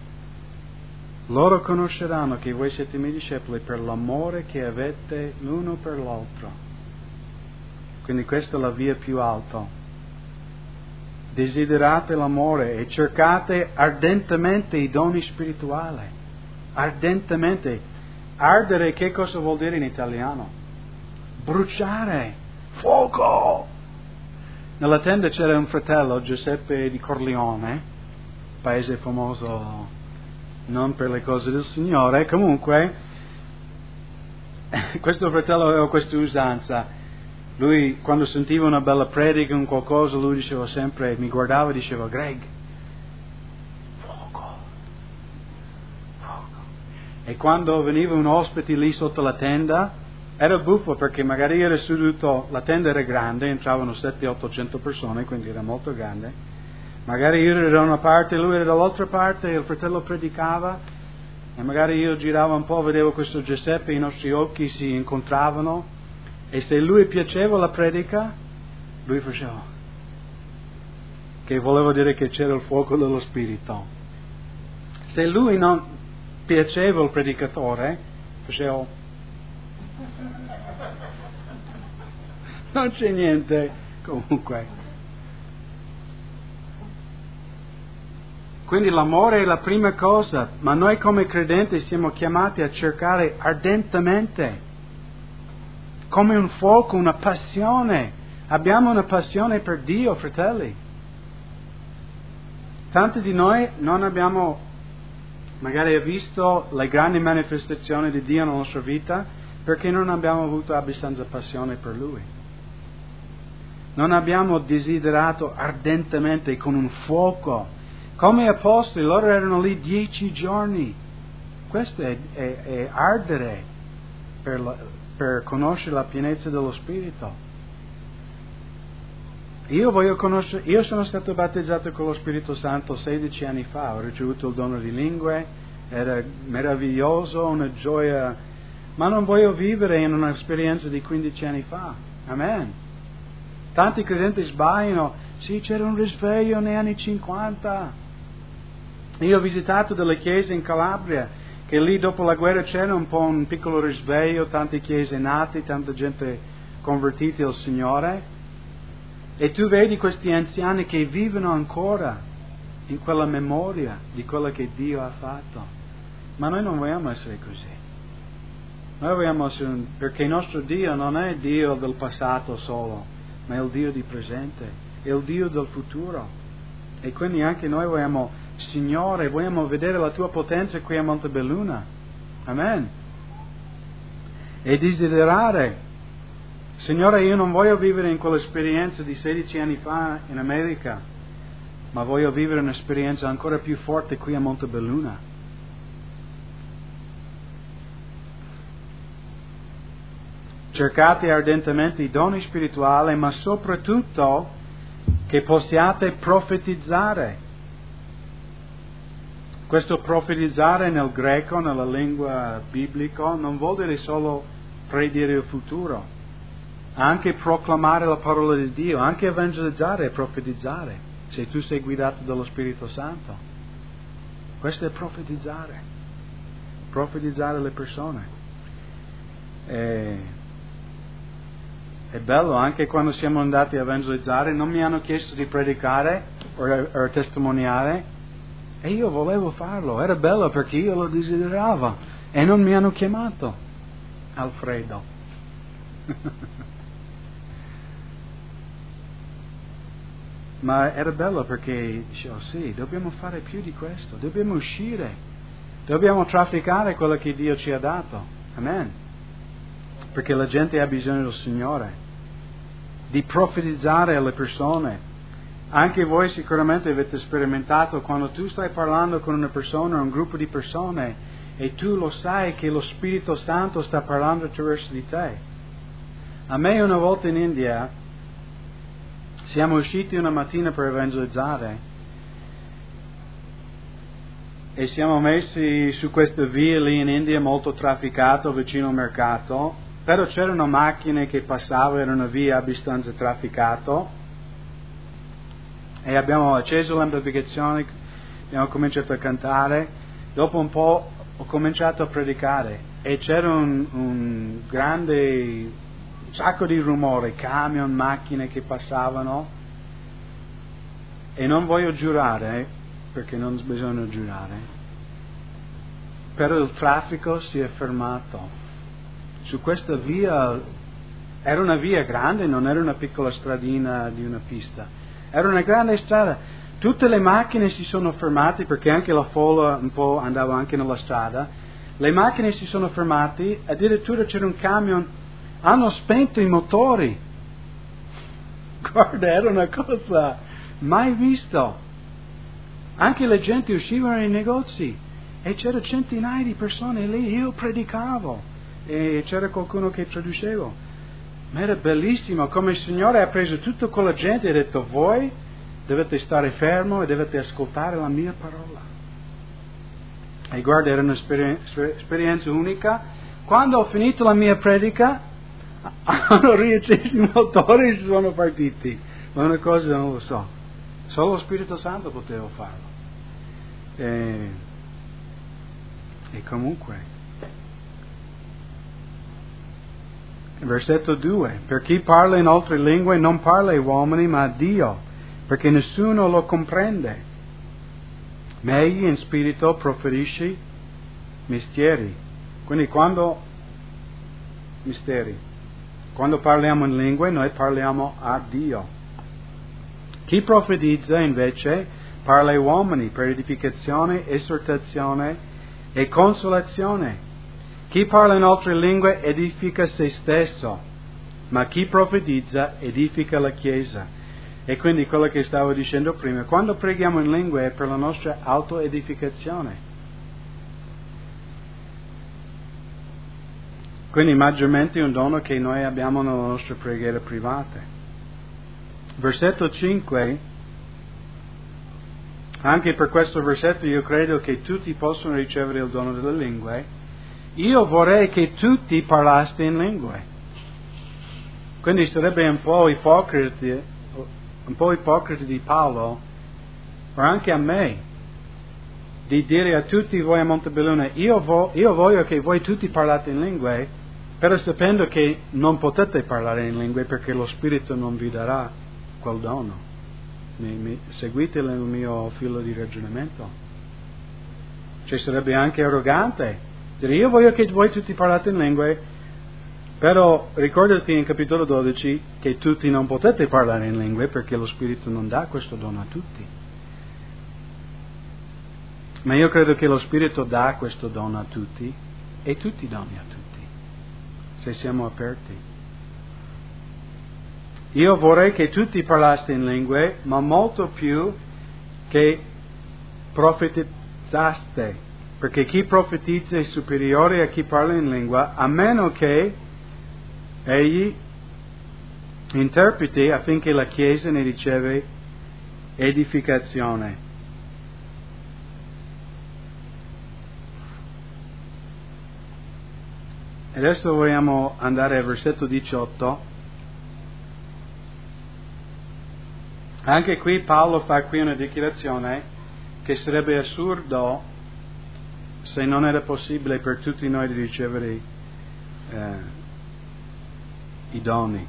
Speaker 1: Loro conosceranno che voi siete miei discepoli per l'amore che avete l'uno per l'altro. Quindi questa è la via più alta. Desiderate l'amore e cercate ardentemente i doni spirituali. Ardentemente. Ardere che cosa vuol dire in italiano? Bruciare. Fuoco. Nella tenda c'era un fratello, Giuseppe di Corleone, paese famoso non per le cose del Signore. Comunque questo fratello aveva questa usanza. Lui quando sentiva una bella predica, un qualcosa, lui diceva sempre, mi guardava e diceva, Greg, e quando veniva un ospite lì sotto la tenda, era buffo perché magari era seduto, la tenda era grande, entravano settecento ottocento persone, quindi era molto grande. Magari io ero da una parte, lui era dall'altra parte, e il fratello predicava, e magari io giravo un po', vedevo questo Giuseppe, i nostri occhi si incontravano, e se lui piaceva la predica, lui faceva, che voleva dire che c'era il fuoco dello Spirito. Se lui non piaceva il predicatore, facevo, non c'è niente, comunque. Quindi l'amore è la prima cosa, ma noi come credenti siamo chiamati a cercare ardentemente, come un fuoco, una passione. Abbiamo una passione per Dio, fratelli. Tanti di noi non abbiamo magari visto le grandi manifestazioni di Dio nella nostra vita perché non abbiamo avuto abbastanza passione per Lui. Non abbiamo desiderato ardentemente con un fuoco. Come apostoli, loro erano lì dieci giorni. Questo è, è, è ardere per, la, per conoscere la pienezza dello Spirito. Io voglio conoscere, io sono stato battezzato con lo Spirito Santo sedici anni fa, ho ricevuto il dono di lingue, era meraviglioso, una gioia ma non voglio vivere in un'esperienza di quindici anni fa. Amen. Tanti credenti sbagliano, sì, c'era un risveglio negli anni cinquanta. Io ho visitato delle chiese in Calabria, che lì dopo la guerra c'era un po' un piccolo risveglio, tante chiese nate, tanta gente convertita al Signore, e tu vedi questi anziani che vivono ancora in quella memoria di quello che Dio ha fatto. Ma noi non vogliamo essere così. Noi vogliamo essere un, perché il nostro Dio non è il Dio del passato solo, ma è il Dio di presente, è il Dio del futuro. E quindi anche noi vogliamo, Signore, vogliamo vedere la Tua potenza qui a Montebelluna. Amen. E desiderare, Signore, io non voglio vivere in quell'esperienza di sedici anni fa in America, ma voglio vivere un'esperienza ancora più forte qui a Montebelluna. Cercate ardentemente i doni spirituali, ma soprattutto che possiate profetizzare. Questo profetizzare nel greco, nella lingua biblica, non vuol dire solo predire il futuro, anche proclamare la parola di Dio, anche evangelizzare e profetizzare, se tu sei guidato dallo Spirito Santo. Questo è profetizzare, profetizzare le persone. E È bello, anche quando siamo andati a evangelizzare, non mi hanno chiesto di predicare o, o testimoniare, e io volevo farlo. Era bello perché io lo desideravo, e non mi hanno chiamato. Alfredo. Ma era bello perché dicevo, sì, dobbiamo fare più di questo, dobbiamo uscire, dobbiamo trafficare quello che Dio ci ha dato. Amen. Perché la gente ha bisogno del Signore, di profetizzare alle persone. Anche voi sicuramente avete sperimentato quando tu stai parlando con una persona, un gruppo di persone, e tu lo sai che lo Spirito Santo sta parlando attraverso di te. A me una volta in India siamo usciti una mattina per evangelizzare e siamo messi su questa via lì in India molto trafficato vicino al mercato, però c'erano macchine che passavano, era una via abbastanza trafficata, e abbiamo acceso l'amplificazione, abbiamo cominciato a cantare. Dopo un po' ho cominciato a predicare e c'era un, un grande un sacco di rumore, camion, macchine che passavano, e non voglio giurare perché non bisogna giurare, però il traffico si è fermato su questa via. Era una via grande, non era una piccola stradina di una pista, era una grande strada. Tutte le macchine si sono fermate perché anche la folla un po' andava anche nella strada. Le macchine si sono fermate, addirittura c'era un camion, hanno spento i motori. Guarda, era una cosa mai vista. Anche le gente uscivano nei negozi e c'era centinaia di persone lì. Io predicavo e c'era qualcuno che traducevo, ma era bellissimo come il Signore ha preso tutta quella gente e ha detto: voi dovete stare fermo e dovete ascoltare la mia parola. E guarda, era un'esperienza unica. Quando ho finito la mia predica hanno riacceso i motori e si sono partiti, ma una cosa non lo so, solo lo Spirito Santo poteva farlo. E, e comunque versetto due: per chi parla in altre lingue non parla ai uomini ma a Dio, perché nessuno lo comprende, ma egli in spirito proferisce misteri. Quindi quando misteri quando parliamo in lingue noi parliamo a Dio. Chi profetizza invece parla ai uomini per edificazione, esortazione e consolazione. Chi parla in altre lingue edifica se stesso, ma chi profetizza edifica la Chiesa. E quindi quello che stavo dicendo prima, quando preghiamo in lingue è per la nostra autoedificazione. Quindi maggiormente un dono che noi abbiamo nelle nostre preghiere private. Versetto cinque, anche per questo versetto io credo che tutti possono ricevere il dono delle lingue. io vorrei che tutti parlaste in lingue. Quindi sarebbe un po' ipocrita, un po' ipocrita di Paolo, o anche a me, di dire a tutti voi a Montebelluna, io, vo- io voglio che voi tutti parlate in lingue, però sapendo che non potete parlare in lingue perché lo Spirito non vi darà quel dono. Mi, mi, seguite il mio filo di ragionamento? Cioè sarebbe anche arrogante dire io voglio che voi tutti parlate in lingue, però ricordati in capitolo dodici che tutti non potete parlare in lingue perché lo Spirito non dà questo dono a tutti. Ma io credo che lo Spirito dà questo dono a tutti e tutti doni a tutti, se siamo aperti. Io vorrei che tutti parlaste in lingue, ma molto più che profetizzaste, perché chi profetizza è superiore a chi parla in lingua, a meno che egli interpreti affinché la Chiesa ne riceve edificazione. Adesso vogliamo andare al versetto diciotto. Anche qui Paolo fa qui una dichiarazione che sarebbe assurdo se non era possibile per tutti noi di ricevere eh, i doni.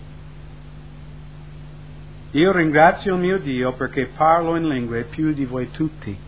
Speaker 1: Io ringrazio il mio Dio perché parlo in lingue più di voi tutti.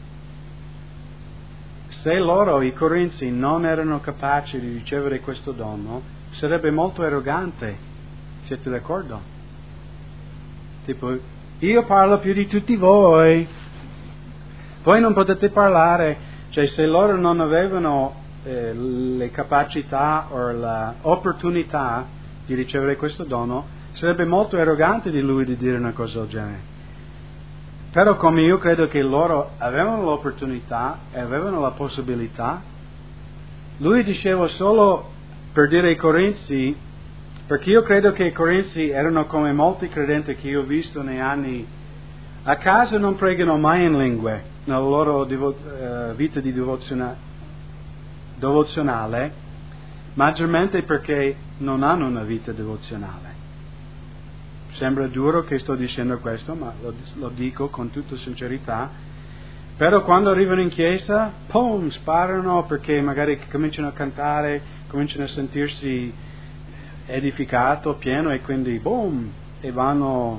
Speaker 1: Se loro, i Corinzi, non erano capaci di ricevere questo dono, sarebbe molto arrogante. Siete d'accordo? Tipo, io parlo più di tutti voi, voi non potete parlare. Cioè, se loro non avevano eh, le capacità o l'opportunità di ricevere questo dono, sarebbe molto arrogante di lui di dire una cosa del genere. Però come io credo che loro avevano l'opportunità e avevano la possibilità, lui diceva solo per dire ai Corinzi, perché io credo che i Corinzi erano come molti credenti che io ho visto nei anni, a casa non pregano mai in lingue, nella loro devo, uh, vita di devoziona, devozionale, maggiormente perché non hanno una vita devozionale. Sembra duro che sto dicendo questo, ma lo, lo dico con tutta sincerità. Però quando arrivano in chiesa, pum, sparano perché magari cominciano a cantare, cominciano a sentirsi edificato, pieno e quindi boom, e vanno.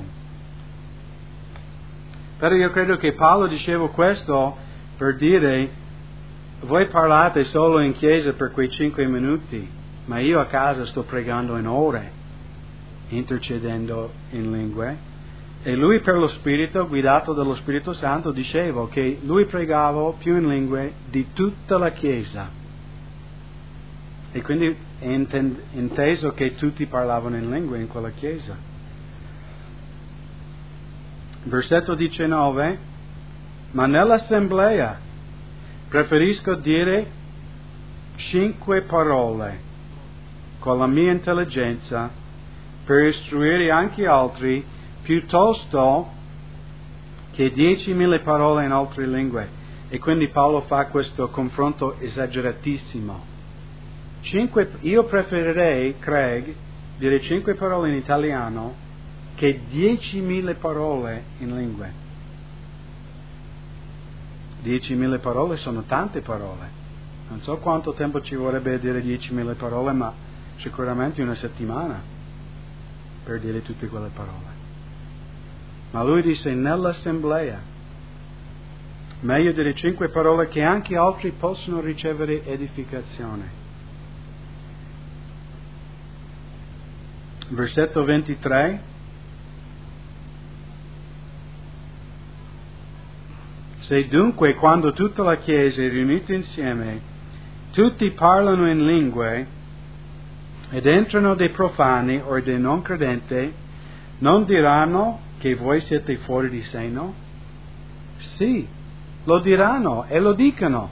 Speaker 1: Però io credo che Paolo diceva questo per dire, voi parlate solo in chiesa per quei cinque minuti, ma io a casa sto pregando in ore, intercedendo in lingue, e lui per lo Spirito, guidato dallo Spirito Santo, diceva che lui pregava più in lingue di tutta la Chiesa, e quindi è inteso che tutti parlavano in lingue in quella Chiesa. Versetto diciannove, ma nell'assemblea preferisco dire cinque parole con la mia intelligenza per istruire anche altri, piuttosto che diecimila parole in altre lingue. E quindi Paolo fa questo confronto esageratissimo. Cinque, io preferirei, Craig, dire cinque parole in italiano che diecimila parole in lingue. Diecimila parole sono tante parole. Non so quanto tempo ci vorrebbe a dire diecimila parole, ma sicuramente una settimana per dire tutte quelle parole. Ma lui dice nell'assemblea meglio dire cinque parole che anche altri possono ricevere edificazione. Versetto ventitré, se dunque quando tutta la Chiesa è riunita insieme tutti parlano in lingue ed entrano dei profani o dei non credenti, non diranno che voi siete fuori di seno? Sì, lo diranno e lo dicono.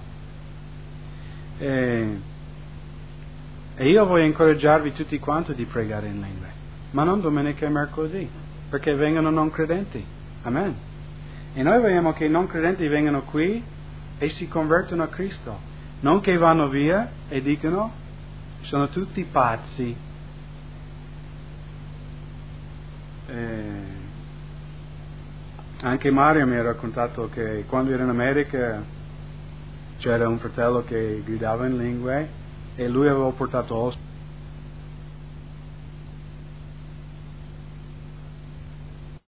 Speaker 1: E, e io voglio incoraggiarvi tutti quanti di pregare in lingue, ma non domenica e mercoledì, perché vengono non credenti. Amen. E noi vogliamo che i non credenti vengano qui e si convertono a Cristo. non che vanno via e dicono sono tutti pazzi. Eh, anche Mario mi ha raccontato che quando era in America c'era un fratello che gridava in lingue e lui aveva portato